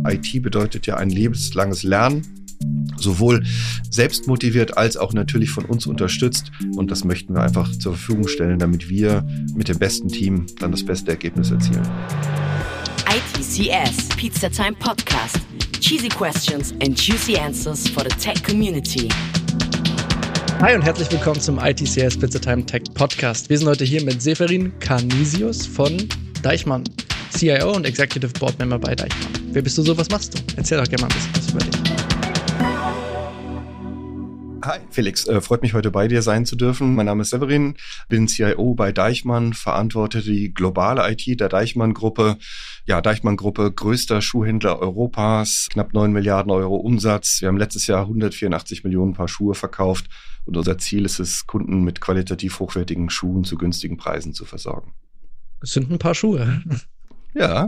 IT bedeutet ja ein lebenslanges Lernen, sowohl selbst motiviert als auch natürlich von uns unterstützt. Und das möchten wir einfach zur Verfügung stellen, damit wir mit dem besten Team dann das beste Ergebnis erzielen. ITCS Pizza Time Podcast. Cheesy questions and juicy answers for the tech community. Hi und herzlich willkommen zum ITCS Pizza Time Tech Podcast. Wir sind heute hier mit Severin Canisius von Deichmann, CIO und Executive Board Member bei Deichmann. Wer bist du so, was machst du? Erzähl doch gerne mal ein bisschen was über dich. Hi Felix, freut mich heute bei dir sein zu dürfen. Mein Name ist Severin, bin CIO bei Deichmann, verantworte die globale IT der Deichmann-Gruppe. Ja, Deichmann-Gruppe, größter Schuhhändler Europas, knapp 9 Milliarden Euro Umsatz. Wir haben letztes Jahr 184 Millionen Paar Schuhe verkauft und unser Ziel ist es, Kunden mit qualitativ hochwertigen Schuhen zu günstigen Preisen zu versorgen. Das sind ein paar Schuhe. Ja.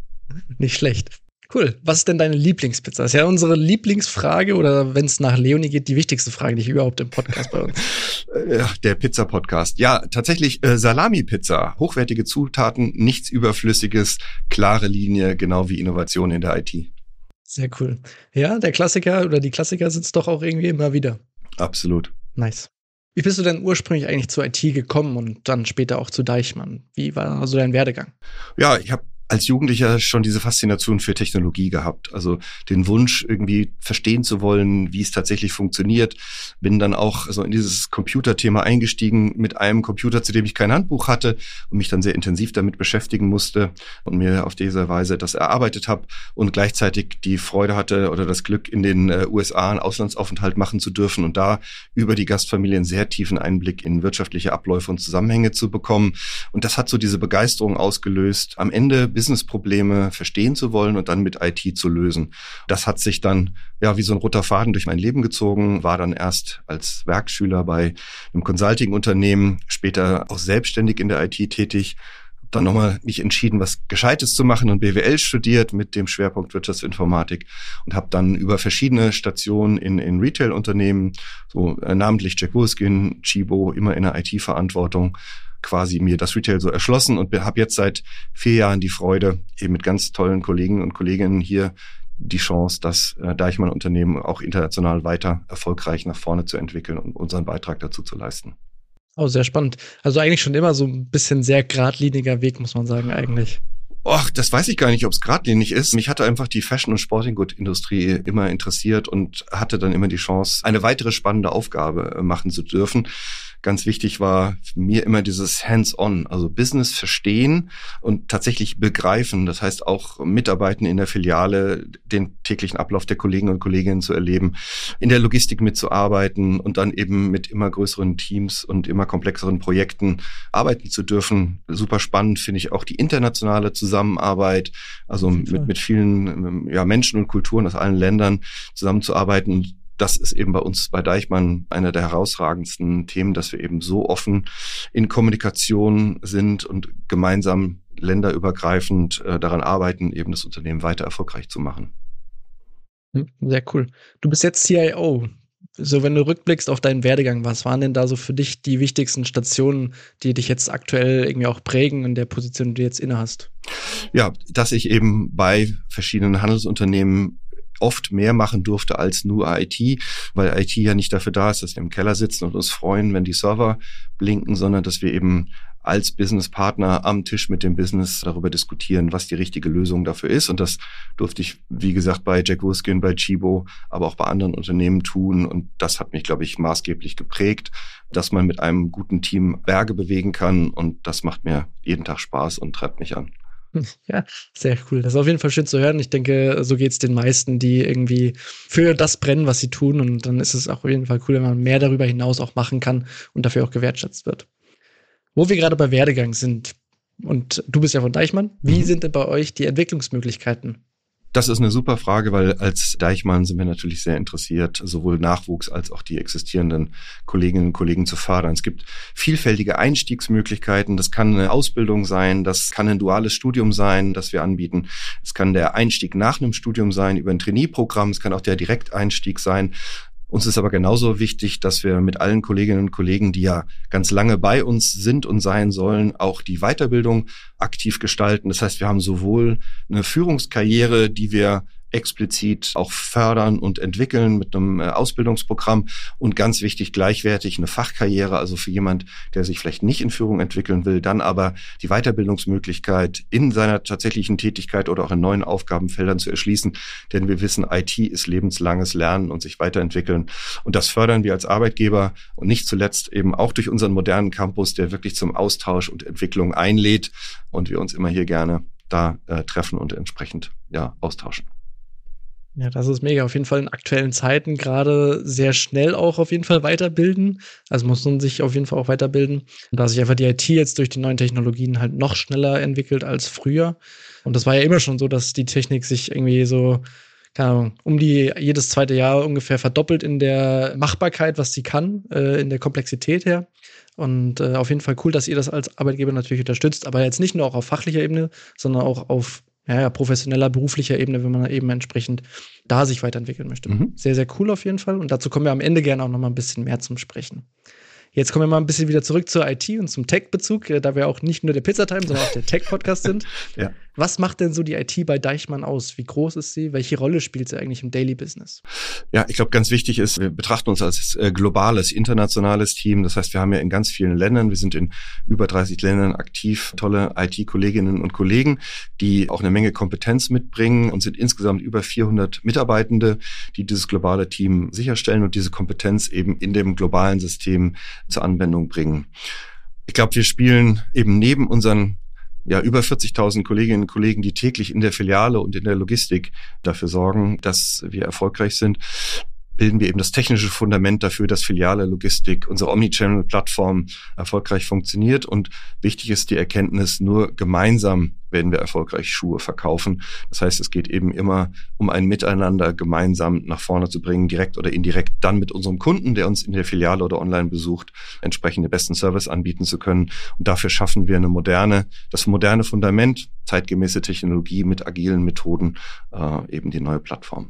Nicht schlecht. Cool. Was ist denn deine Lieblingspizza? Das ist ja unsere Lieblingsfrage oder wenn es nach Leonie geht, die wichtigste Frage, die überhaupt im Podcast bei uns. Der Pizza-Podcast. Ja, tatsächlich Salami-Pizza. Hochwertige Zutaten, nichts Überflüssiges, klare Linie, genau wie Innovation in der IT. Sehr cool. Ja, der Klassiker oder die Klassiker sind es doch auch irgendwie immer wieder. Absolut. Nice. Wie bist du denn ursprünglich eigentlich zur IT gekommen und dann später auch zu Deichmann? Wie war also dein Werdegang? Ja, ich habe als Jugendlicher schon diese Faszination für Technologie gehabt, also den Wunsch irgendwie verstehen zu wollen, wie es tatsächlich funktioniert. Bin dann auch so in dieses Computerthema eingestiegen mit einem Computer, zu dem ich kein Handbuch hatte und mich dann sehr intensiv damit beschäftigen musste und mir auf diese Weise das erarbeitet habe und gleichzeitig die Freude hatte oder das Glück, in den USA einen Auslandsaufenthalt machen zu dürfen und da über die Gastfamilie einen sehr tiefen Einblick in wirtschaftliche Abläufe und Zusammenhänge zu bekommen. Und das hat so diese Begeisterung ausgelöst, am Ende Businessprobleme verstehen zu wollen und dann mit IT zu lösen. Das hat sich dann ja wie so ein roter Faden durch mein Leben gezogen, war dann erst als Werkschüler bei einem Consulting-Unternehmen, später auch selbstständig in der IT tätig, dann nochmal mich entschieden, was Gescheites zu machen und BWL studiert mit dem Schwerpunkt Wirtschaftsinformatik und habe dann über verschiedene Stationen in Retail-Unternehmen, so namentlich Jack Wolfskin, Tchibo, immer in der IT-Verantwortung, quasi mir das Retail so erschlossen und habe jetzt seit 4 Jahren die Freude, eben mit ganz tollen Kollegen und Kolleginnen hier die Chance, das Deichmann-Unternehmen auch international weiter erfolgreich nach vorne zu entwickeln und unseren Beitrag dazu zu leisten. Oh, sehr spannend. Also eigentlich schon immer so ein bisschen sehr geradliniger Weg, muss man sagen, eigentlich. Och, das weiß ich gar nicht, ob es geradlinig ist. Mich hatte einfach die Fashion- und Sporting-Good-Industrie immer interessiert und hatte dann immer die Chance, eine weitere spannende Aufgabe machen zu dürfen. Ganz wichtig war mir immer dieses Hands-on, also Business verstehen und tatsächlich begreifen. Das heißt auch mitarbeiten in der Filiale, den täglichen Ablauf der Kollegen und Kolleginnen zu erleben, in der Logistik mitzuarbeiten und dann eben mit immer größeren Teams und immer komplexeren Projekten arbeiten zu dürfen. Super spannend finde ich auch die internationale Zusammenarbeit, also mit vielen Menschen und Kulturen aus allen Ländern zusammenzuarbeiten. Das ist eben bei uns bei Deichmann einer der herausragendsten Themen, dass wir eben so offen in Kommunikation sind und gemeinsam länderübergreifend daran arbeiten, eben das Unternehmen weiter erfolgreich zu machen. Sehr cool. Du bist jetzt CIO. So, wenn du rückblickst auf deinen Werdegang, was waren denn da so für dich die wichtigsten Stationen, die dich jetzt aktuell irgendwie auch prägen in der Position, die du jetzt innehast? Ja, dass ich eben bei verschiedenen Handelsunternehmen oft mehr machen durfte als nur IT, weil IT ja nicht dafür da ist, dass wir im Keller sitzen und uns freuen, wenn die Server blinken, sondern dass wir eben als Businesspartner am Tisch mit dem Business darüber diskutieren, was die richtige Lösung dafür ist. Und das durfte ich, wie gesagt, bei Jack Wolfskin, bei Tchibo, aber auch bei anderen Unternehmen tun. Und das hat mich, glaube ich, maßgeblich geprägt, dass man mit einem guten Team Berge bewegen kann. Und das macht mir jeden Tag Spaß und treibt mich an. Ja, sehr cool. Das ist auf jeden Fall schön zu hören. Ich denke, so geht's den meisten, die irgendwie für das brennen, was sie tun. Und dann ist es auch auf jeden Fall cool, wenn man mehr darüber hinaus auch machen kann und dafür auch gewertschätzt wird. Wo wir gerade bei Werdegang sind, und du bist ja von Deichmann, wie sind denn bei euch die Entwicklungsmöglichkeiten? Das ist eine super Frage, weil als Deichmann sind wir natürlich sehr interessiert, sowohl Nachwuchs als auch die existierenden Kolleginnen und Kollegen zu fördern. Es gibt vielfältige Einstiegsmöglichkeiten. Das kann eine Ausbildung sein, das kann ein duales Studium sein, das wir anbieten. Es kann der Einstieg nach einem Studium sein über ein Trainee-Programm. Es kann auch der Direkteinstieg sein. Uns ist aber genauso wichtig, dass wir mit allen Kolleginnen und Kollegen, die ja ganz lange bei uns sind und sein sollen, auch die Weiterbildung aktiv gestalten. Das heißt, wir haben sowohl eine Führungskarriere, die wir explizit auch fördern und entwickeln mit einem Ausbildungsprogramm und ganz wichtig gleichwertig eine Fachkarriere, also für jemand, der sich vielleicht nicht in Führung entwickeln will, dann aber die Weiterbildungsmöglichkeit in seiner tatsächlichen Tätigkeit oder auch in neuen Aufgabenfeldern zu erschließen, denn wir wissen, IT ist lebenslanges Lernen und sich weiterentwickeln und das fördern wir als Arbeitgeber und nicht zuletzt eben auch durch unseren modernen Campus, der wirklich zum Austausch und Entwicklung einlädt und wir uns immer hier gerne da treffen und entsprechend austauschen. Ja, das ist mega. Auf jeden Fall in aktuellen Zeiten gerade sehr schnell auch auf jeden Fall weiterbilden. Also muss man sich auf jeden Fall auch weiterbilden. Und da sich einfach die IT jetzt durch die neuen Technologien halt noch schneller entwickelt als früher. Und das war ja immer schon so, dass die Technik sich irgendwie so, keine Ahnung, jedes zweite Jahr ungefähr verdoppelt in der Machbarkeit, was sie kann, in der Komplexität her. Und auf jeden Fall cool, dass ihr das als Arbeitgeber natürlich unterstützt, aber jetzt nicht nur auch auf fachlicher Ebene, sondern auch auf professioneller, beruflicher Ebene, wenn man eben entsprechend da sich weiterentwickeln möchte. Sehr, sehr cool auf jeden Fall. Und dazu kommen wir am Ende gerne auch noch mal ein bisschen mehr zum Sprechen. Jetzt kommen wir mal ein bisschen wieder zurück zur IT und zum Tech-Bezug, da wir auch nicht nur der Pizzatime, sondern auch der Tech-Podcast sind. Ja. Was macht denn so die IT bei Deichmann aus? Wie groß ist sie? Welche Rolle spielt sie eigentlich im Daily Business? Ja, ich glaube, ganz wichtig ist, wir betrachten uns als globales, internationales Team. Das heißt, wir haben ja in ganz vielen Ländern, wir sind in über 30 Ländern aktiv, tolle IT-Kolleginnen und Kollegen, die auch eine Menge Kompetenz mitbringen und sind insgesamt über 400 Mitarbeitende, die dieses globale Team sicherstellen und diese Kompetenz eben in dem globalen System zur Anwendung bringen. Ich glaube, wir spielen eben neben unseren über 40.000 Kolleginnen und Kollegen, die täglich in der Filiale und in der Logistik dafür sorgen, dass wir erfolgreich sind, bilden wir eben das technische Fundament dafür, dass Filiale, Logistik, unsere Omnichannel-Plattform erfolgreich funktioniert. Und wichtig ist die Erkenntnis, nur gemeinsam werden wir erfolgreich Schuhe verkaufen. Das heißt, es geht eben immer um ein Miteinander gemeinsam nach vorne zu bringen, direkt oder indirekt dann mit unserem Kunden, der uns in der Filiale oder online besucht, entsprechend den besten Service anbieten zu können. Und dafür schaffen wir das moderne Fundament, zeitgemäße Technologie mit agilen Methoden, eben die neue Plattform.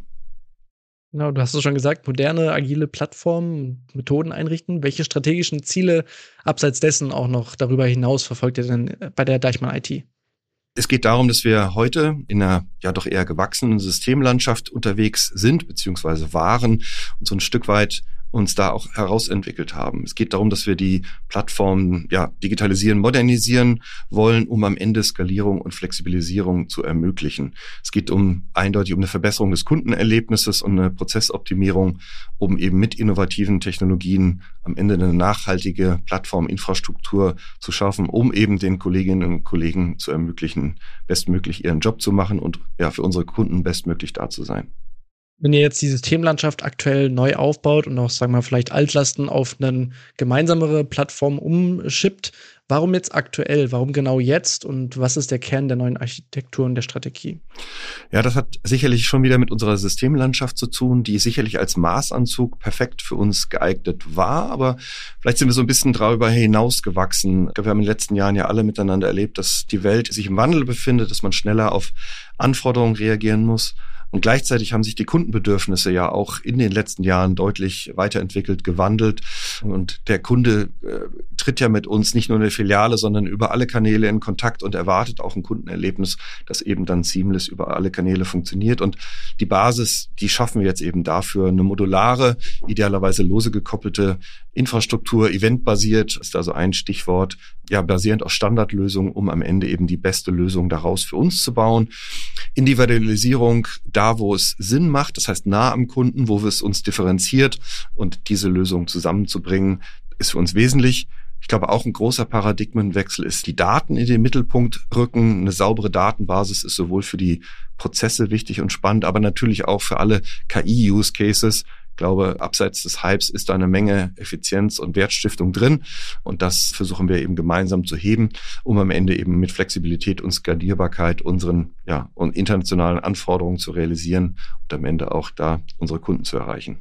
Genau, du hast es schon gesagt, moderne, agile Plattformen, Methoden einrichten. Welche strategischen Ziele abseits dessen auch noch darüber hinaus verfolgt ihr denn bei der Deichmann IT? Es geht darum, dass wir heute in einer doch eher gewachsenen Systemlandschaft unterwegs sind, beziehungsweise waren und so ein Stück weit uns da auch herausentwickelt haben. Es geht darum, dass wir die Plattformen digitalisieren, modernisieren wollen, um am Ende Skalierung und Flexibilisierung zu ermöglichen. Es geht eindeutig um eine Verbesserung des Kundenerlebnisses und eine Prozessoptimierung, um eben mit innovativen Technologien am Ende eine nachhaltige Plattforminfrastruktur zu schaffen, um eben den Kolleginnen und Kollegen zu ermöglichen, bestmöglich ihren Job zu machen und für unsere Kunden bestmöglich da zu sein. Wenn ihr jetzt die Systemlandschaft aktuell neu aufbaut und auch, sagen wir mal, vielleicht Altlasten auf eine gemeinsamere Plattform umschippt, warum jetzt aktuell? Warum genau jetzt? Und was ist der Kern der neuen Architektur und der Strategie? Ja, das hat sicherlich schon wieder mit unserer Systemlandschaft zu tun, die sicherlich als Maßanzug perfekt für uns geeignet war. Aber vielleicht sind wir so ein bisschen darüber hinausgewachsen. Wir haben in den letzten Jahren ja alle miteinander erlebt, dass die Welt sich im Wandel befindet, dass man schneller auf Anforderungen reagieren muss. Und gleichzeitig haben sich die Kundenbedürfnisse ja auch in den letzten Jahren deutlich weiterentwickelt, gewandelt. Und der Kunde tritt ja mit uns nicht nur in der Filiale, sondern über alle Kanäle in Kontakt und erwartet auch ein Kundenerlebnis, das eben dann seamless über alle Kanäle funktioniert. Und die Basis, die schaffen wir jetzt eben dafür. Eine modulare, idealerweise lose gekoppelte Infrastruktur, eventbasiert, ist also ein Stichwort, basierend auf Standardlösungen, um am Ende eben die beste Lösung daraus für uns zu bauen. Individualisierung da, wo es Sinn macht, das heißt nah am Kunden, wo es uns differenziert und diese Lösung zusammenzubringen, ist für uns wesentlich. Ich glaube, auch ein großer Paradigmenwechsel ist, die Daten in den Mittelpunkt rücken. Eine saubere Datenbasis ist sowohl für die Prozesse wichtig und spannend, aber natürlich auch für alle KI-Use-Cases. Ich glaube, abseits des Hypes ist da eine Menge Effizienz und Wertstiftung drin. Und das versuchen wir eben gemeinsam zu heben, um am Ende eben mit Flexibilität und Skalierbarkeit unseren und internationalen Anforderungen zu realisieren und am Ende auch da unsere Kunden zu erreichen.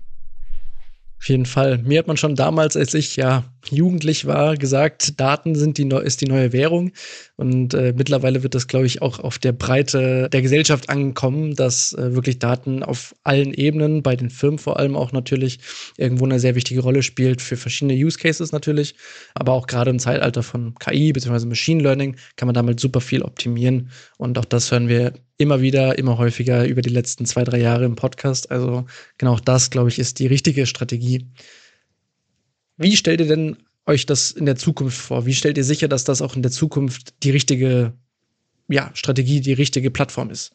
Auf jeden Fall. Mir hat man schon damals, als ich jugendlich war, gesagt, Daten ist die neue Währung. Und mittlerweile wird das, glaube ich, auch auf der Breite der Gesellschaft angekommen, dass wirklich Daten auf allen Ebenen, bei den Firmen vor allem auch natürlich, irgendwo eine sehr wichtige Rolle spielt für verschiedene Use Cases natürlich. Aber auch gerade im Zeitalter von KI bzw. Machine Learning kann man damit super viel optimieren. Und auch das hören wir immer wieder, immer häufiger über die letzten 2-3 Jahre im Podcast. Also genau das, glaube ich, ist die richtige Strategie. Wie stellt ihr denn euch das in der Zukunft vor? Wie stellt ihr sicher, dass das auch in der Zukunft die richtige Strategie, die richtige Plattform ist?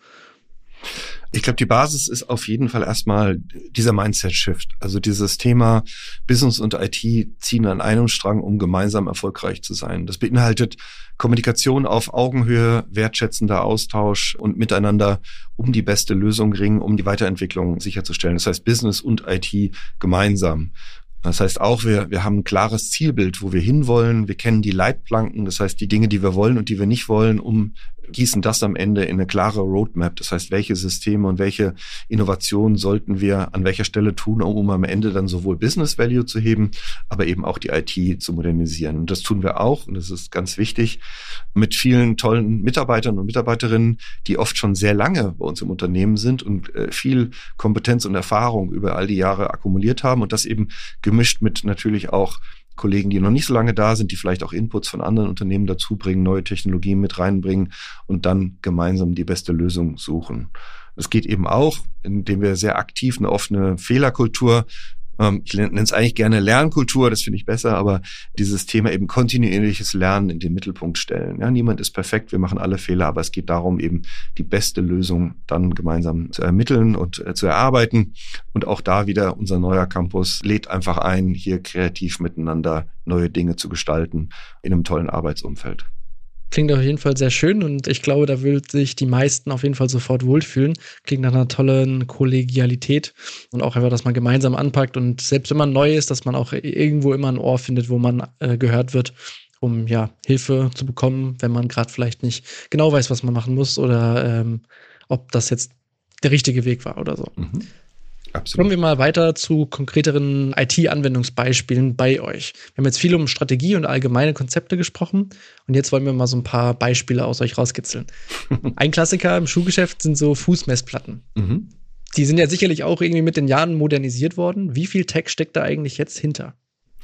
Ich glaube, die Basis ist auf jeden Fall erstmal dieser Mindset-Shift. Also dieses Thema Business und IT ziehen an einem Strang, um gemeinsam erfolgreich zu sein. Das beinhaltet Kommunikation auf Augenhöhe, wertschätzender Austausch und miteinander um die beste Lösung ringen, um die Weiterentwicklung sicherzustellen. Das heißt, Business und IT gemeinsam. Das heißt auch, wir haben ein klares Zielbild, wo wir hinwollen. Wir kennen die Leitplanken, das heißt die Dinge, die wir wollen und die wir nicht wollen, gießen das am Ende in eine klare Roadmap. Das heißt, welche Systeme und welche Innovationen sollten wir an welcher Stelle tun, um am Ende dann sowohl Business Value zu heben, aber eben auch die IT zu modernisieren. Und das tun wir auch, und das ist ganz wichtig, mit vielen tollen Mitarbeitern und Mitarbeiterinnen, die oft schon sehr lange bei uns im Unternehmen sind und viel Kompetenz und Erfahrung über all die Jahre akkumuliert haben und das eben gemischt mit natürlich auch Kollegen, die noch nicht so lange da sind, die vielleicht auch Inputs von anderen Unternehmen dazu bringen, neue Technologien mit reinbringen und dann gemeinsam die beste Lösung suchen. Es geht eben auch, indem wir sehr aktiv eine offene Fehlerkultur, ich nenne es eigentlich gerne Lernkultur, das finde ich besser, aber dieses Thema eben kontinuierliches Lernen in den Mittelpunkt stellen. Ja, niemand ist perfekt, wir machen alle Fehler, aber es geht darum, eben die beste Lösung dann gemeinsam zu ermitteln und zu erarbeiten. Und auch da wieder unser neuer Campus lädt einfach ein, hier kreativ miteinander neue Dinge zu gestalten in einem tollen Arbeitsumfeld. Klingt auf jeden Fall sehr schön und ich glaube, da will sich die meisten auf jeden Fall sofort wohlfühlen. Klingt nach einer tollen Kollegialität und auch einfach, dass man gemeinsam anpackt und selbst wenn man neu ist, dass man auch irgendwo immer ein Ohr findet, wo man gehört wird, um Hilfe zu bekommen, wenn man gerade vielleicht nicht genau weiß, was man machen muss oder ob das jetzt der richtige Weg war oder so. Mhm. Absolut. Kommen wir mal weiter zu konkreteren IT-Anwendungsbeispielen bei euch. Wir haben jetzt viel um Strategie und allgemeine Konzepte gesprochen und jetzt wollen wir mal so ein paar Beispiele aus euch rauskitzeln. Ein Klassiker im Schuhgeschäft sind so Fußmessplatten. Mhm. Die sind ja sicherlich auch irgendwie mit den Jahren modernisiert worden. Wie viel Tech steckt da eigentlich jetzt hinter?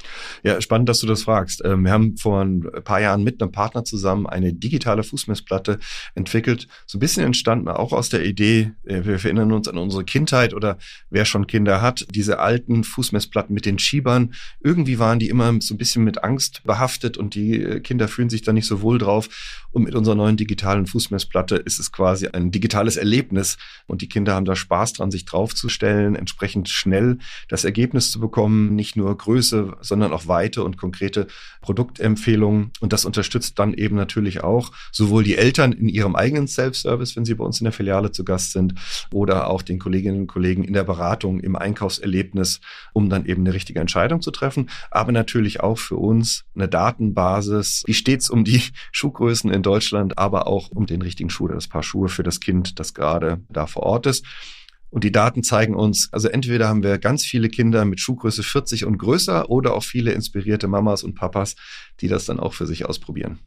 Ja, spannend, dass du das fragst. Wir haben vor ein paar Jahren mit einem Partner zusammen eine digitale Fußmessplatte entwickelt. So ein bisschen entstanden auch aus der Idee, wir erinnern uns an unsere Kindheit oder wer schon Kinder hat, diese alten Fußmessplatten mit den Schiebern. Irgendwie waren die immer so ein bisschen mit Angst behaftet und die Kinder fühlen sich da nicht so wohl drauf. Und mit unserer neuen digitalen Fußmessplatte ist es quasi ein digitales Erlebnis und die Kinder haben da Spaß dran, sich draufzustellen, entsprechend schnell das Ergebnis zu bekommen, nicht nur Größe, sondern auch Weite und konkrete Produktempfehlungen. Und das unterstützt dann eben natürlich auch sowohl die Eltern in ihrem eigenen Self-Service, wenn sie bei uns in der Filiale zu Gast sind, oder auch den Kolleginnen und Kollegen in der Beratung, im Einkaufserlebnis, um dann eben eine richtige Entscheidung zu treffen. Aber natürlich auch für uns eine Datenbasis, die stets um die Schuhgrößen in Deutschland, aber auch um den richtigen Schuh, das Paar Schuhe für das Kind, das gerade da vor Ort ist. Und die Daten zeigen uns, also entweder haben wir ganz viele Kinder mit Schuhgröße 40 und größer oder auch viele inspirierte Mamas und Papas, die das dann auch für sich ausprobieren.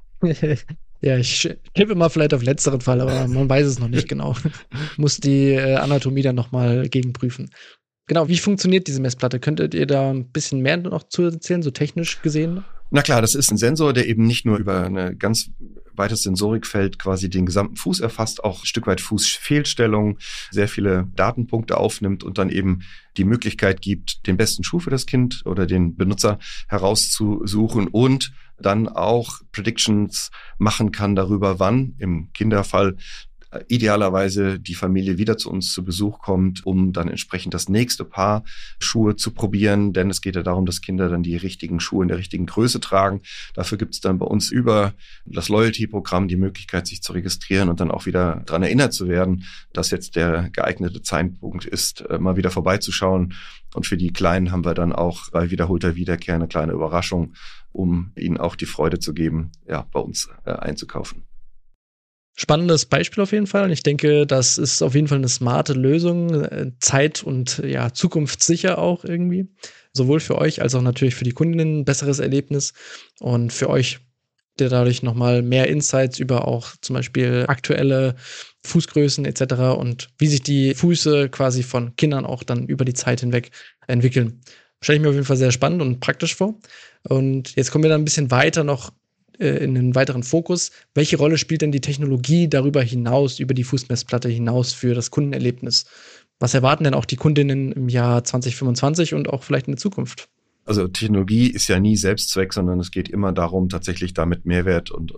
Ja, ich tippe mal vielleicht auf letzteren Fall, aber man weiß es noch nicht genau. Muss die Anatomie dann nochmal gegenprüfen. Genau, wie funktioniert diese Messplatte? Könntet ihr da ein bisschen mehr noch zu erzählen, so technisch gesehen? Na klar, das ist ein Sensor, der eben nicht nur über eine ganz weites Sensorikfeld quasi den gesamten Fuß erfasst, auch ein Stück weit Fußfehlstellung, sehr viele Datenpunkte aufnimmt und dann eben die Möglichkeit gibt, den besten Schuh für das Kind oder den Benutzer herauszusuchen und dann auch Predictions machen kann darüber, wann im Kinderfall idealerweise die Familie wieder zu uns zu Besuch kommt, um dann entsprechend das nächste Paar Schuhe zu probieren. Denn es geht ja darum, dass Kinder dann die richtigen Schuhe in der richtigen Größe tragen. Dafür gibt es dann bei uns über das Loyalty-Programm die Möglichkeit, sich zu registrieren und dann auch wieder daran erinnert zu werden, dass jetzt der geeignete Zeitpunkt ist, mal wieder vorbeizuschauen. Und für die Kleinen haben wir dann auch bei wiederholter Wiederkehr eine kleine Überraschung, um ihnen auch die Freude zu geben, ja, bei uns einzukaufen. Spannendes Beispiel auf jeden Fall. Und ich denke, das ist auf jeden Fall eine smarte Lösung, zeit- und zukunftssicher auch irgendwie. Sowohl für euch als auch natürlich für die Kundinnen ein besseres Erlebnis. Und für euch der dadurch nochmal mehr Insights über auch zum Beispiel aktuelle Fußgrößen etc. und wie sich die Füße quasi von Kindern auch dann über die Zeit hinweg entwickeln. Stelle ich mir auf jeden Fall sehr spannend und praktisch vor. Und jetzt kommen wir dann ein bisschen weiter noch in den weiteren Fokus. Welche Rolle spielt denn die Technologie darüber hinaus, über die Fußmessplatte hinaus für das Kundenerlebnis? Was erwarten denn auch die Kundinnen im Jahr 2025 und auch vielleicht in der Zukunft? Also Technologie ist ja nie Selbstzweck, sondern es geht immer darum, tatsächlich damit Mehrwert und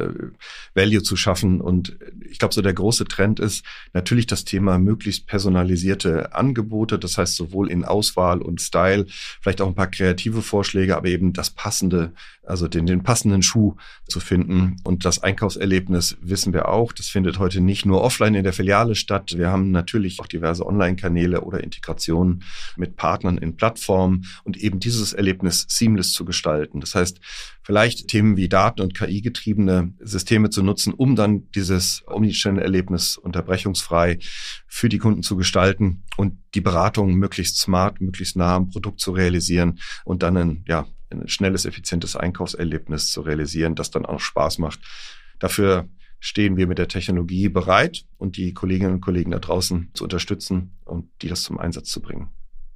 Value zu schaffen. Und ich glaube, so der große Trend ist natürlich das Thema möglichst personalisierte Angebote. Das heißt, sowohl in Auswahl und Style, vielleicht auch ein paar kreative Vorschläge, aber eben das Passende, also den passenden Schuh zu finden. Und das Einkaufserlebnis wissen wir auch, das findet heute nicht nur offline in der Filiale statt. Wir haben natürlich auch diverse Online-Kanäle oder Integrationen mit Partnern in Plattformen und eben dieses Erlebnis seamless zu gestalten. Das heißt, vielleicht Themen wie Daten- und KI-getriebene Systeme zu nutzen, um dann dieses Omnichannel-Erlebnis unterbrechungsfrei für die Kunden zu gestalten und die Beratung möglichst smart, möglichst nah am Produkt zu realisieren und dann ein schnelles, effizientes Einkaufserlebnis zu realisieren, das dann auch Spaß macht. Dafür stehen wir mit der Technologie bereit und die Kolleginnen und Kollegen da draußen zu unterstützen und die das zum Einsatz zu bringen.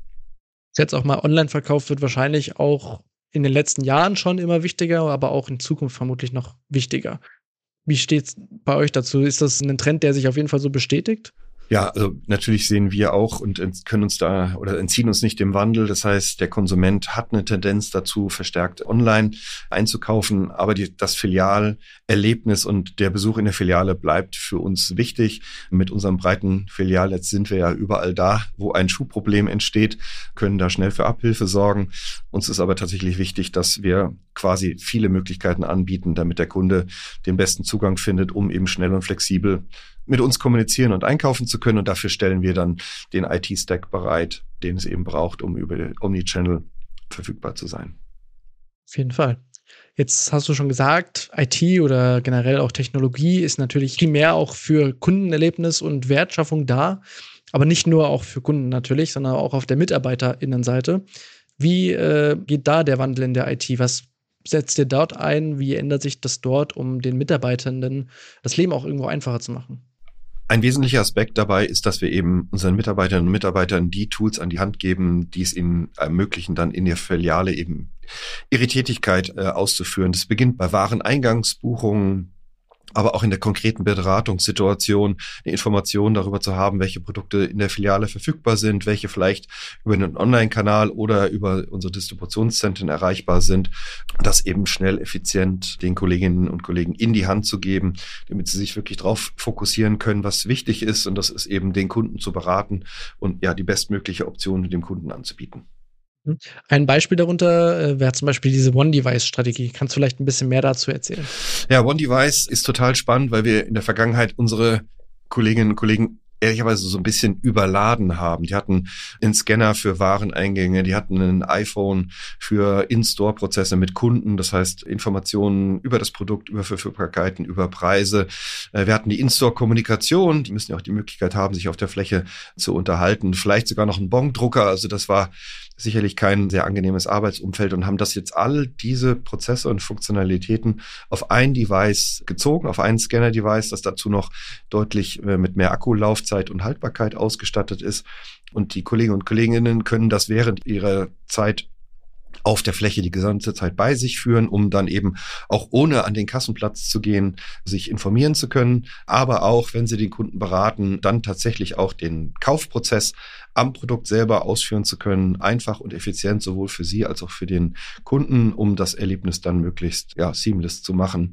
Jetzt auch mal online verkauft wird wahrscheinlich auch in den letzten Jahren schon immer wichtiger, aber auch in Zukunft vermutlich noch wichtiger. Wie steht's bei euch dazu? Ist das ein Trend, der sich auf jeden Fall so bestätigt? Ja, also natürlich sehen wir auch und können uns da oder entziehen uns nicht dem Wandel. Das heißt, der Konsument hat eine Tendenz dazu, verstärkt online einzukaufen, aber das Filialerlebnis und der Besuch in der Filiale bleibt für uns wichtig. Mit unserem breiten Filialnetz sind wir ja überall da, wo ein Schuhproblem entsteht, können da schnell für Abhilfe sorgen. Uns ist aber tatsächlich wichtig, dass wir quasi viele Möglichkeiten anbieten, damit der Kunde den besten Zugang findet, um eben schnell und flexibel mit uns kommunizieren und einkaufen zu können. Und dafür stellen wir dann den IT-Stack bereit, den es eben braucht, um über Omnichannel verfügbar zu sein. Auf jeden Fall. Jetzt hast du schon gesagt, IT oder generell auch Technologie ist natürlich primär auch für Kundenerlebnis und Wertschaffung da, aber nicht nur auch für Kunden natürlich, sondern auch auf der MitarbeiterInnenseite. Wie geht da der Wandel in der IT? Was setzt ihr dort ein? Wie ändert sich das dort, um den Mitarbeitenden das Leben auch irgendwo einfacher zu machen? Ein wesentlicher Aspekt dabei ist, dass wir eben unseren Mitarbeiterinnen und Mitarbeitern die Tools an die Hand geben, die es ihnen ermöglichen, dann in der Filiale eben ihre Tätigkeit auszuführen. Das beginnt bei Wareneingangsbuchungen, aber auch in der konkreten Beratungssituation eine Information darüber zu haben, welche Produkte in der Filiale verfügbar sind, welche vielleicht über einen Online-Kanal oder über unsere Distributionszentren erreichbar sind, das eben schnell, effizient den Kolleginnen und Kollegen in die Hand zu geben, damit sie sich wirklich darauf fokussieren können, was wichtig ist, und das ist eben den Kunden zu beraten und ja die bestmögliche Option dem Kunden anzubieten. Ein Beispiel darunter wäre zum Beispiel diese One-Device-Strategie. Kannst du vielleicht ein bisschen mehr dazu erzählen? Ja, One-Device ist total spannend, weil wir in der Vergangenheit unsere Kolleginnen und Kollegen ehrlicherweise so ein bisschen überladen haben. Die hatten einen Scanner für Wareneingänge, die hatten ein iPhone für In-Store-Prozesse mit Kunden, das heißt Informationen über das Produkt, über Verfügbarkeiten, über Preise. Wir hatten die In-Store-Kommunikation, die müssen ja auch die Möglichkeit haben, sich auf der Fläche zu unterhalten, vielleicht sogar noch einen Bon-Drucker, also das war sicherlich kein sehr angenehmes Arbeitsumfeld, und haben das jetzt all diese Prozesse und Funktionalitäten auf ein Device gezogen, auf ein Scanner-Device, das dazu noch deutlich mit mehr Akkulaufzeit und Haltbarkeit ausgestattet ist. Und die Kollegen und Kolleginnen können das während ihrer Zeit auf der Fläche die gesamte Zeit bei sich führen, um dann eben auch ohne an den Kassenplatz zu gehen, sich informieren zu können, aber auch, wenn sie den Kunden beraten, dann tatsächlich auch den Kaufprozess am Produkt selber ausführen zu können, einfach und effizient, sowohl für sie als auch für den Kunden, um das Erlebnis dann möglichst seamless zu machen.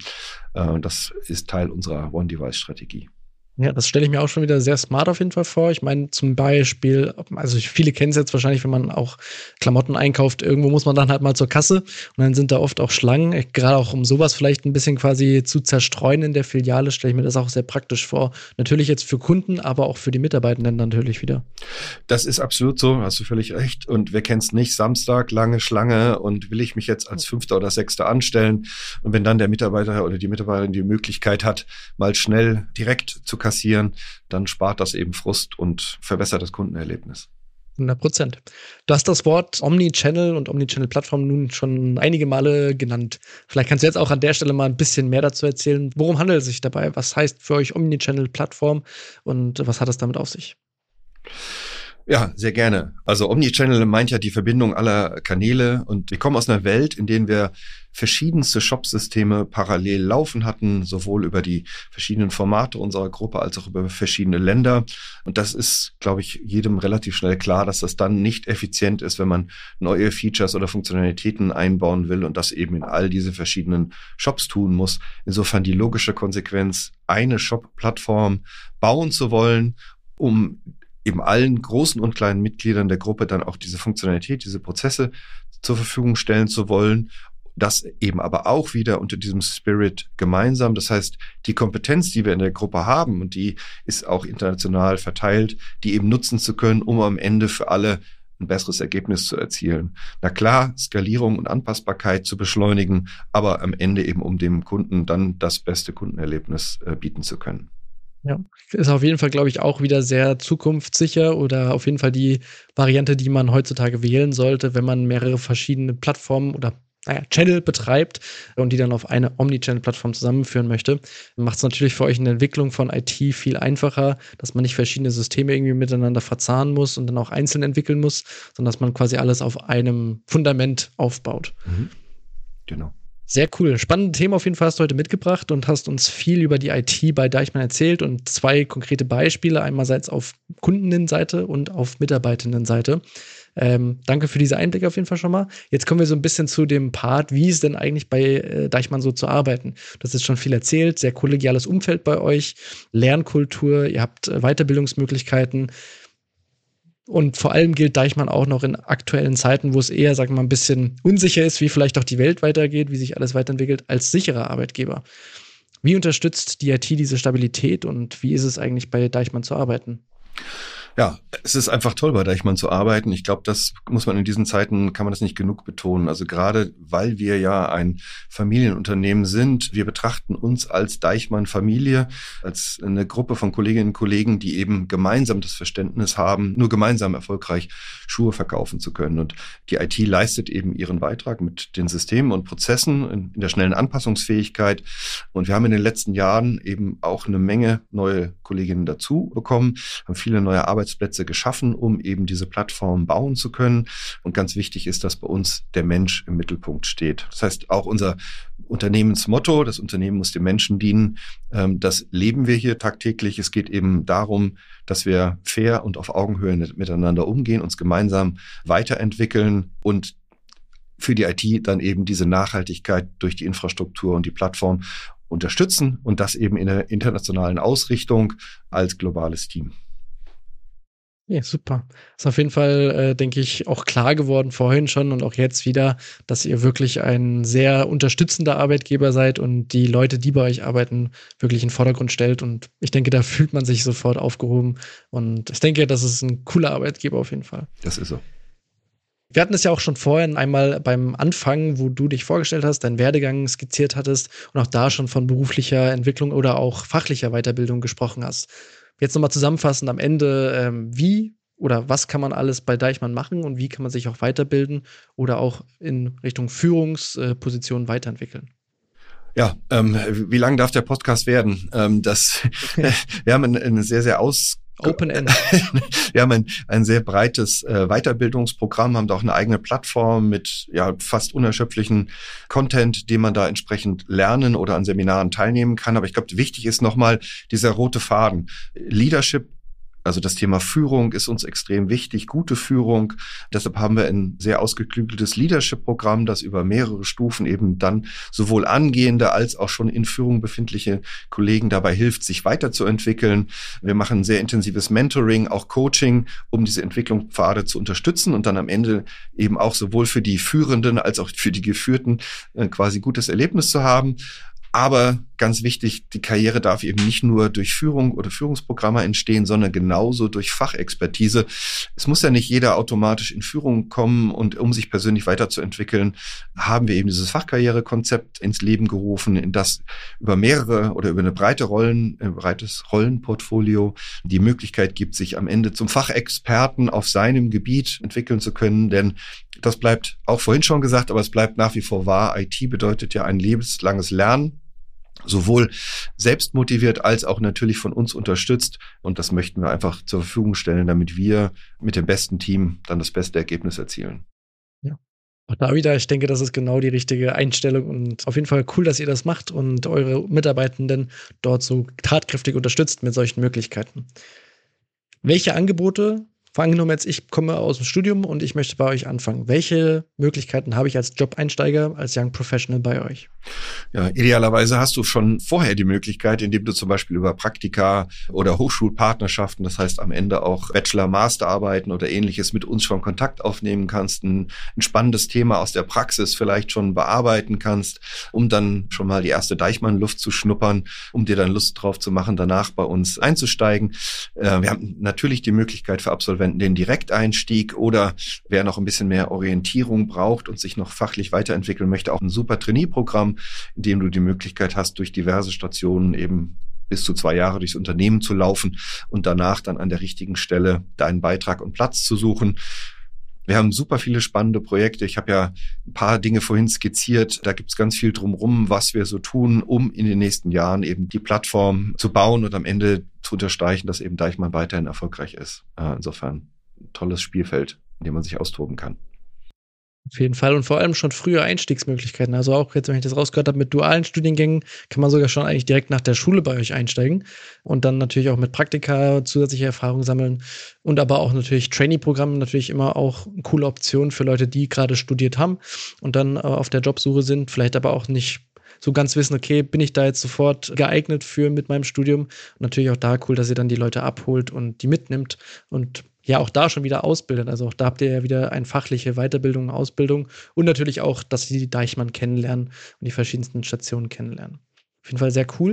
Das ist Teil unserer One-Device-Strategie. Ja, das stelle ich mir auch schon wieder sehr smart auf jeden Fall vor. Ich meine, zum Beispiel, also viele kennen es jetzt wahrscheinlich, wenn man auch Klamotten einkauft, irgendwo muss man dann halt mal zur Kasse und dann sind da oft auch Schlangen. Gerade auch um sowas vielleicht ein bisschen quasi zu zerstreuen in der Filiale, stelle ich mir das auch sehr praktisch vor. Natürlich jetzt für Kunden, aber auch für die Mitarbeitenden natürlich wieder. Das ist absolut so, hast du völlig recht. Und wer kennt's nicht, Samstag, lange Schlange, und will ich mich jetzt als Fünfter oder Sechster anstellen? Und wenn dann der Mitarbeiter oder die Mitarbeiterin die Möglichkeit hat, mal schnell direkt zu kassieren, dann spart das eben Frust und verbessert das Kundenerlebnis. 100%. Du hast das Wort Omnichannel und Omnichannel-Plattform nun schon einige Male genannt. Vielleicht kannst du jetzt auch an der Stelle mal ein bisschen mehr dazu erzählen. Worum handelt es sich dabei? Was heißt für euch Omnichannel-Plattform und was hat es damit auf sich? Ja, sehr gerne. Also Omnichannel meint ja die Verbindung aller Kanäle und wir kommen aus einer Welt, in der wir verschiedenste Shopsysteme parallel laufen hatten, sowohl über die verschiedenen Formate unserer Gruppe als auch über verschiedene Länder. Und das ist, glaube ich, jedem relativ schnell klar, dass das dann nicht effizient ist, wenn man neue Features oder Funktionalitäten einbauen will und das eben in all diese verschiedenen Shops tun muss. Insofern die logische Konsequenz, eine Shop-Plattform bauen zu wollen, um eben allen großen und kleinen Mitgliedern der Gruppe dann auch diese Funktionalität, diese Prozesse zur Verfügung stellen zu wollen. Das eben aber auch wieder unter diesem Spirit gemeinsam. Das heißt, die Kompetenz, die wir in der Gruppe haben, und die ist auch international verteilt, die eben nutzen zu können, um am Ende für alle ein besseres Ergebnis zu erzielen. Na klar, Skalierung und Anpassbarkeit zu beschleunigen, aber am Ende eben um dem Kunden dann das beste Kundenerlebnis bieten zu können. Ja, ist auf jeden Fall, glaube ich, auch wieder sehr zukunftssicher oder auf jeden Fall die Variante, die man heutzutage wählen sollte, wenn man mehrere verschiedene Plattformen oder Channel betreibt und die dann auf eine Omnichannel-Plattform zusammenführen möchte. Macht es natürlich für euch in der Entwicklung von IT viel einfacher, dass man nicht verschiedene Systeme irgendwie miteinander verzahnen muss und dann auch einzeln entwickeln muss, sondern dass man quasi alles auf einem Fundament aufbaut. Genau. Sehr cool. Spannendes Thema auf jeden Fall hast du heute mitgebracht und hast uns viel über die IT bei Deichmann erzählt und 2 konkrete Beispiele, einerseits auf Kundinnenseite und auf Mitarbeitendenseite. Danke für diese Einblicke auf jeden Fall schon mal. Jetzt kommen wir so ein bisschen zu dem Part, wie ist denn eigentlich bei Deichmann so zu arbeiten? Das ist schon viel erzählt, sehr kollegiales Umfeld bei euch, Lernkultur, ihr habt Weiterbildungsmöglichkeiten. Und vor allem gilt Deichmann auch noch in aktuellen Zeiten, wo es eher, sagen wir mal, ein bisschen unsicher ist, wie vielleicht auch die Welt weitergeht, wie sich alles weiterentwickelt, als sicherer Arbeitgeber. Wie unterstützt die IT diese Stabilität und wie ist es eigentlich bei Deichmann zu arbeiten? Ja, es ist einfach toll, bei Deichmann zu arbeiten. Ich glaube, das muss man in diesen Zeiten, kann man das nicht genug betonen. Also gerade, weil wir ja ein Familienunternehmen sind, wir betrachten uns als Deichmann-Familie, als eine Gruppe von Kolleginnen und Kollegen, die eben gemeinsam das Verständnis haben, nur gemeinsam erfolgreich Schuhe verkaufen zu können. Und die IT leistet eben ihren Beitrag mit den Systemen und Prozessen in der schnellen Anpassungsfähigkeit. Und wir haben in den letzten Jahren eben auch eine Menge neue Kolleginnen dazu bekommen, haben viele neue Arbeitsplätze geschaffen, um eben diese Plattform bauen zu können. Und ganz wichtig ist, dass bei uns der Mensch im Mittelpunkt steht. Das heißt, auch unser Unternehmensmotto, das Unternehmen muss dem Menschen dienen, das leben wir hier tagtäglich. Es geht eben darum, dass wir fair und auf Augenhöhe miteinander umgehen, uns gemeinsam weiterentwickeln und für die IT dann eben diese Nachhaltigkeit durch die Infrastruktur und die Plattform unterstützen und das eben in der internationalen Ausrichtung als globales Team. Ja, super. Ist auf jeden Fall, denke ich, auch klar geworden vorhin schon und auch jetzt wieder, dass ihr wirklich ein sehr unterstützender Arbeitgeber seid und die Leute, die bei euch arbeiten, wirklich in den Vordergrund stellt. Und ich denke, da fühlt man sich sofort aufgehoben. Und ich denke, das ist ein cooler Arbeitgeber auf jeden Fall. Das ist so. Wir hatten es ja auch schon vorhin einmal beim Anfang, wo du dich vorgestellt hast, deinen Werdegang skizziert hattest und auch da schon von beruflicher Entwicklung oder auch fachlicher Weiterbildung gesprochen hast. Jetzt nochmal zusammenfassend am Ende, wie oder was kann man alles bei Deichmann machen und wie kann man sich auch weiterbilden oder auch in Richtung Führungspositionen weiterentwickeln? Ja, wie lang darf der Podcast werden? Wir haben ein sehr, sehr Open End. Wir haben ein sehr breites Weiterbildungsprogramm, haben da auch eine eigene Plattform mit fast unerschöpflichen Content, den man da entsprechend lernen oder an Seminaren teilnehmen kann. Aber ich glaube, wichtig ist nochmal dieser rote Faden. Leadership, also das Thema Führung ist uns extrem wichtig, gute Führung. Deshalb haben wir ein sehr ausgeklügeltes Leadership-Programm, das über mehrere Stufen eben dann sowohl angehende als auch schon in Führung befindliche Kollegen dabei hilft, sich weiterzuentwickeln. Wir machen sehr intensives Mentoring, auch Coaching, um diese Entwicklungspfade zu unterstützen und dann am Ende eben auch sowohl für die Führenden als auch für die Geführten quasi gutes Erlebnis zu haben. Aber ganz wichtig, die Karriere darf eben nicht nur durch Führung oder Führungsprogramme entstehen, sondern genauso durch Fachexpertise. Es muss ja nicht jeder automatisch in Führung kommen und um sich persönlich weiterzuentwickeln, haben wir eben dieses Fachkarrierekonzept ins Leben gerufen, in das über mehrere oder über ein breites Rollenportfolio die Möglichkeit gibt, sich am Ende zum Fachexperten auf seinem Gebiet entwickeln zu können, denn das bleibt auch vorhin schon gesagt, aber es bleibt nach wie vor wahr. IT bedeutet ja ein lebenslanges Lernen. sowohl selbst motiviert als auch natürlich von uns unterstützt. Und das möchten wir einfach zur Verfügung stellen, damit wir mit dem besten Team dann das beste Ergebnis erzielen. Ja. Auch da wieder, ich denke, das ist genau die richtige Einstellung und auf jeden Fall cool, dass ihr das macht und eure Mitarbeitenden dort so tatkräftig unterstützt mit solchen Möglichkeiten. Welche Angebote, angenommen jetzt, ich komme aus dem Studium und ich möchte bei euch anfangen. Welche Möglichkeiten habe ich als Job-Einsteiger, als Young Professional bei euch? Ja, idealerweise hast du schon vorher die Möglichkeit, indem du zum Beispiel über Praktika oder Hochschulpartnerschaften, das heißt am Ende auch Bachelor-Masterarbeiten oder ähnliches mit uns schon Kontakt aufnehmen kannst, ein spannendes Thema aus der Praxis vielleicht schon bearbeiten kannst, um dann schon mal die erste Deichmann-Luft zu schnuppern, um dir dann Lust drauf zu machen, danach bei uns einzusteigen. Wir haben natürlich die Möglichkeit für Absolventen den Direkteinstieg oder wer noch ein bisschen mehr Orientierung braucht und sich noch fachlich weiterentwickeln möchte, auch ein super Trainee-Programm, in dem du die Möglichkeit hast, durch diverse Stationen eben bis zu 2 Jahre durchs Unternehmen zu laufen und danach dann an der richtigen Stelle deinen Beitrag und Platz zu suchen. Wir haben super viele spannende Projekte. Ich habe ja ein paar Dinge vorhin skizziert. Da gibt es ganz viel drumherum, was wir so tun, um in den nächsten Jahren eben die Plattform zu bauen und am Ende zu unterstreichen, dass eben Deichmann weiterhin erfolgreich ist. Insofern ein tolles Spielfeld, in dem man sich austoben kann. Auf jeden Fall und vor allem schon frühe Einstiegsmöglichkeiten. Also auch jetzt, wenn ich das rausgehört habe, mit dualen Studiengängen kann man sogar schon eigentlich direkt nach der Schule bei euch einsteigen und dann natürlich auch mit Praktika zusätzliche Erfahrungen sammeln und aber auch natürlich Trainee-Programme natürlich immer auch eine coole Option für Leute, die gerade studiert haben und dann auf der Jobsuche sind, vielleicht aber auch nicht so ganz wissen, okay, bin ich da jetzt sofort geeignet für mit meinem Studium? Und natürlich auch da cool, dass ihr dann die Leute abholt und die mitnimmt und ja auch da schon wieder ausbildet. Also auch da habt ihr ja wieder eine fachliche Weiterbildung, Ausbildung und natürlich auch, dass sie die Deichmann kennenlernen und die verschiedensten Stationen kennenlernen. Auf jeden Fall sehr cool.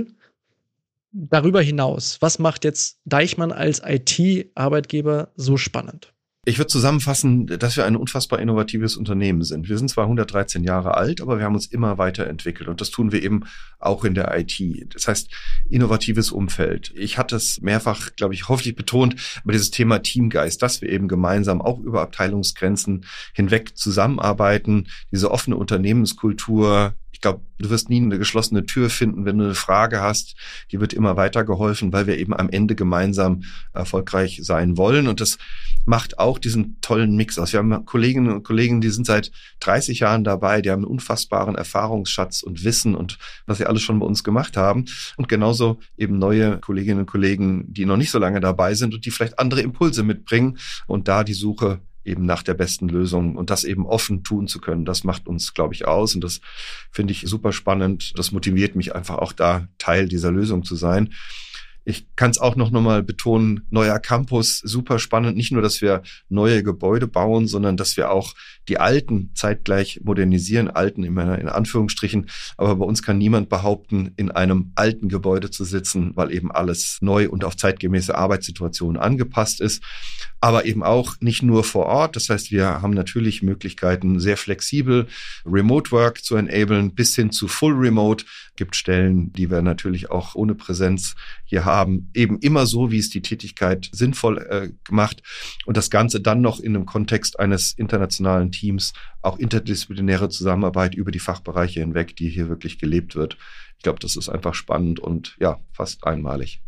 Darüber hinaus, was macht jetzt Deichmann als IT-Arbeitgeber so spannend? Ich würde zusammenfassen, dass wir ein unfassbar innovatives Unternehmen sind. Wir sind zwar 113 Jahre alt, aber wir haben uns immer weiterentwickelt und das tun wir eben auch in der IT. Das heißt, innovatives Umfeld. Ich hatte es mehrfach, glaube ich, hoffentlich betont, aber dieses Thema Teamgeist, dass wir eben gemeinsam auch über Abteilungsgrenzen hinweg zusammenarbeiten, diese offene Unternehmenskultur. Ich glaube, du wirst nie eine geschlossene Tür finden, wenn du eine Frage hast. Die wird immer weitergeholfen, weil wir eben am Ende gemeinsam erfolgreich sein wollen. Und das macht auch diesen tollen Mix aus. Wir haben Kolleginnen und Kollegen, die sind seit 30 Jahren dabei, die haben einen unfassbaren Erfahrungsschatz und Wissen und was sie alles schon bei uns gemacht haben. Und genauso eben neue Kolleginnen und Kollegen, die noch nicht so lange dabei sind und die vielleicht andere Impulse mitbringen und da die Suche eben nach der besten Lösung und das eben offen tun zu können. Das macht uns, glaube ich, aus und das finde ich super spannend. Das motiviert mich einfach auch da, Teil dieser Lösung zu sein. Ich kann es auch noch mal betonen, neuer Campus, super spannend. Nicht nur, dass wir neue Gebäude bauen, sondern dass wir auch die alten zeitgleich modernisieren. Alten immer in Anführungsstrichen. Aber bei uns kann niemand behaupten, in einem alten Gebäude zu sitzen, weil eben alles neu und auf zeitgemäße Arbeitssituationen angepasst ist. Aber eben auch nicht nur vor Ort. Das heißt, wir haben natürlich Möglichkeiten, sehr flexibel Remote Work zu enablen, bis hin zu Full Remote. Gibt Stellen, die wir natürlich auch ohne Präsenz hier haben, eben immer so, wie es die Tätigkeit sinnvoll gemacht und das Ganze dann noch in einem Kontext eines internationalen Teams, auch interdisziplinäre Zusammenarbeit über die Fachbereiche hinweg, die hier wirklich gelebt wird. Ich glaube, das ist einfach spannend und ja, fast einmalig.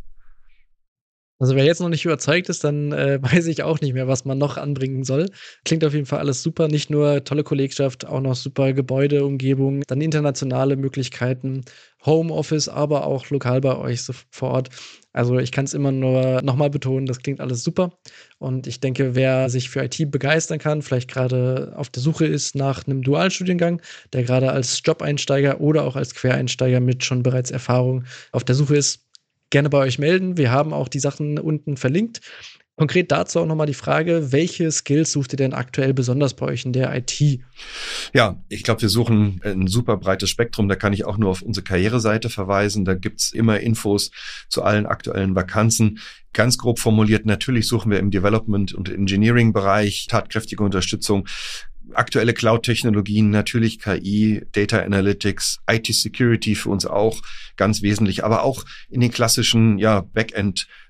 Also wer jetzt noch nicht überzeugt ist, dann weiß ich auch nicht mehr, was man noch anbringen soll. Klingt auf jeden Fall alles super. Nicht nur tolle Kollegschaft, auch noch super Gebäudeumgebung, dann internationale Möglichkeiten, Homeoffice, aber auch lokal bei euch so vor Ort. Also ich kann es immer nur nochmal betonen, das klingt alles super. Und ich denke, wer sich für IT begeistern kann, vielleicht gerade auf der Suche ist nach einem Dualstudiengang, der gerade als Job-Einsteiger oder auch als Quereinsteiger mit schon bereits Erfahrung auf der Suche ist, gerne bei euch melden. Wir haben auch die Sachen unten verlinkt. Konkret dazu auch nochmal die Frage, welche Skills sucht ihr denn aktuell besonders bei euch in der IT? Ja, ich glaube, wir suchen ein super breites Spektrum. Da kann ich auch nur auf unsere Karriereseite verweisen. Da gibt's immer Infos zu allen aktuellen Vakanzen. Ganz grob formuliert, natürlich suchen wir im Development- und Engineering-Bereich tatkräftige Unterstützung. Aktuelle Cloud-Technologien, natürlich KI, Data Analytics, IT-Security für uns auch ganz wesentlich, aber auch in den klassischen Backend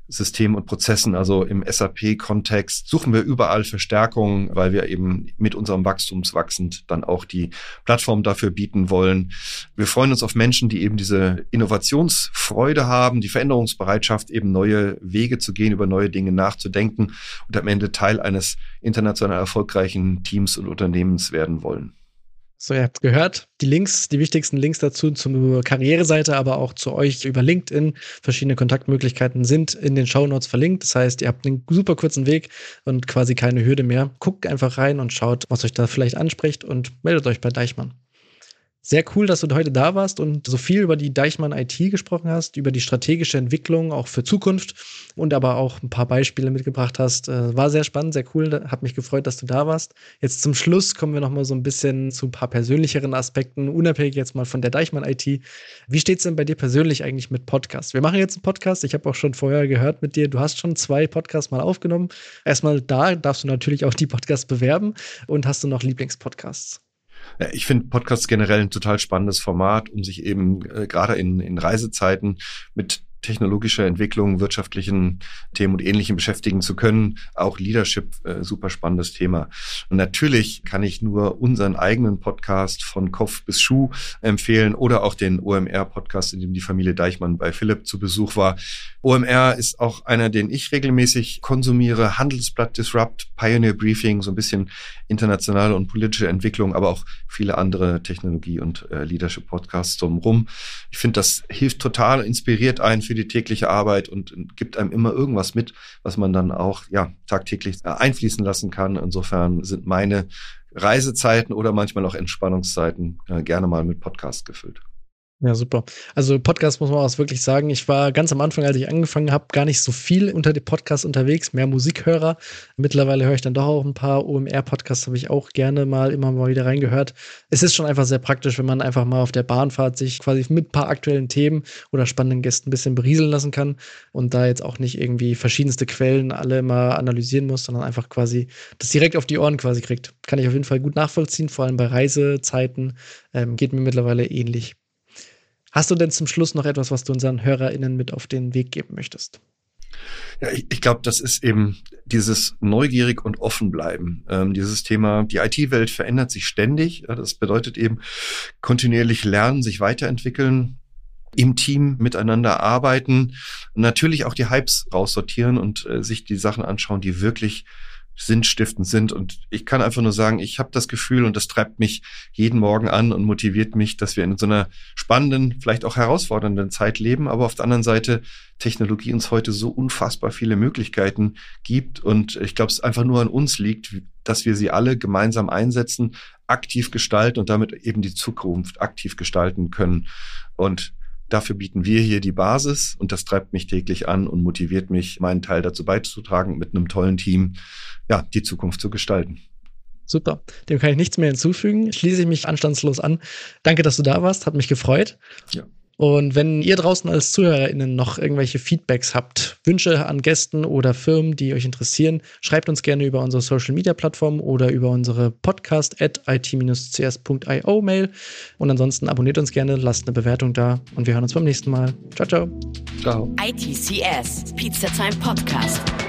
Systemen und Prozessen, also im SAP-Kontext, suchen wir überall Verstärkung, weil wir eben mit unserem Wachstumswachsend dann auch die Plattform dafür bieten wollen. Wir freuen uns auf Menschen, die eben diese Innovationsfreude haben, die Veränderungsbereitschaft, eben neue Wege zu gehen, über neue Dinge nachzudenken und am Ende Teil eines international erfolgreichen Teams und Unternehmens werden wollen. So, ihr habt gehört, die wichtigsten Links dazu zur Karriereseite, aber auch zu euch über LinkedIn. Verschiedene Kontaktmöglichkeiten sind in den Shownotes verlinkt. Das heißt, ihr habt einen super kurzen Weg und quasi keine Hürde mehr. Guckt einfach rein und schaut, was euch da vielleicht anspricht und meldet euch bei Deichmann. Sehr cool, dass du heute da warst und so viel über die Deichmann IT gesprochen hast, über die strategische Entwicklung auch für Zukunft und aber auch ein paar Beispiele mitgebracht hast. War sehr spannend, sehr cool. Hat mich gefreut, dass du da warst. Jetzt zum Schluss kommen wir noch mal so ein bisschen zu ein paar persönlicheren Aspekten, unabhängig jetzt mal von der Deichmann IT. Wie steht's denn bei dir persönlich eigentlich mit Podcasts? Wir machen jetzt einen Podcast. Ich habe auch schon vorher gehört mit dir, du hast schon 2 Podcasts mal aufgenommen. Erstmal da darfst du natürlich auch die Podcasts bewerben und hast du noch Lieblingspodcasts? Ja, ich finde Podcasts generell ein total spannendes Format, um sich eben gerade in Reisezeiten mit technologischer Entwicklung, wirtschaftlichen Themen und Ähnlichem beschäftigen zu können. Auch Leadership, super spannendes Thema. Und natürlich kann ich nur unseren eigenen Podcast von Kopf bis Schuh empfehlen oder auch den OMR-Podcast, in dem die Familie Deichmann bei Philipp zu Besuch war. OMR ist auch einer, den ich regelmäßig konsumiere. Handelsblatt Disrupt, Pioneer Briefing, so ein bisschen internationale und politische Entwicklung, aber auch viele andere Technologie- und Leadership-Podcasts drumherum. Ich finde, das hilft total, inspiriert einen für die tägliche Arbeit und gibt einem immer irgendwas mit, was man dann auch tagtäglich einfließen lassen kann. Insofern sind meine Reisezeiten oder manchmal auch Entspannungszeiten gerne mal mit Podcast gefüllt. Ja, super. Also Podcast muss man auch wirklich sagen, ich war ganz am Anfang, als ich angefangen habe, gar nicht so viel unter den Podcasts unterwegs, mehr Musikhörer. Mittlerweile höre ich dann doch auch ein paar OMR-Podcasts, habe ich auch gerne immer mal wieder reingehört. Es ist schon einfach sehr praktisch, wenn man einfach mal auf der Bahnfahrt sich quasi mit ein paar aktuellen Themen oder spannenden Gästen ein bisschen berieseln lassen kann und da jetzt auch nicht irgendwie verschiedenste Quellen alle mal analysieren muss, sondern einfach quasi das direkt auf die Ohren quasi kriegt. Kann ich auf jeden Fall gut nachvollziehen, vor allem bei Reisezeiten. Geht mir mittlerweile ähnlich. Hast du denn zum Schluss noch etwas, was du unseren HörerInnen mit auf den Weg geben möchtest? Ja, ich glaube, das ist eben dieses neugierig und offen bleiben. Dieses Thema, die IT-Welt verändert sich ständig. Das bedeutet eben kontinuierlich lernen, sich weiterentwickeln, im Team miteinander arbeiten, natürlich auch die Hypes raussortieren und sich die Sachen anschauen, die wirklich sinnstiftend sind. Und ich kann einfach nur sagen, ich habe das Gefühl, und das treibt mich jeden Morgen an und motiviert mich, dass wir in so einer spannenden, vielleicht auch herausfordernden Zeit leben, aber auf der anderen Seite Technologie uns heute so unfassbar viele Möglichkeiten gibt. Und ich glaube, es einfach nur an uns liegt, dass wir sie alle gemeinsam einsetzen, aktiv gestalten und damit eben die Zukunft aktiv gestalten können. Und dafür bieten wir hier die Basis und das treibt mich täglich an und motiviert mich, meinen Teil dazu beizutragen, mit einem tollen Team die Zukunft zu gestalten. Super, dem kann ich nichts mehr hinzufügen. Schließe ich mich anstandslos an. Danke, dass du da warst, hat mich gefreut. Ja. Und wenn ihr draußen als ZuhörerInnen noch irgendwelche Feedbacks habt, Wünsche an Gästen oder Firmen, die euch interessieren, schreibt uns gerne über unsere Social-Media-Plattform oder über unsere podcast@it-cs.io Mail. Und ansonsten abonniert uns gerne, lasst eine Bewertung da und wir hören uns beim nächsten Mal. Ciao, ciao. Ciao. ITCS, Pizza Time Podcast.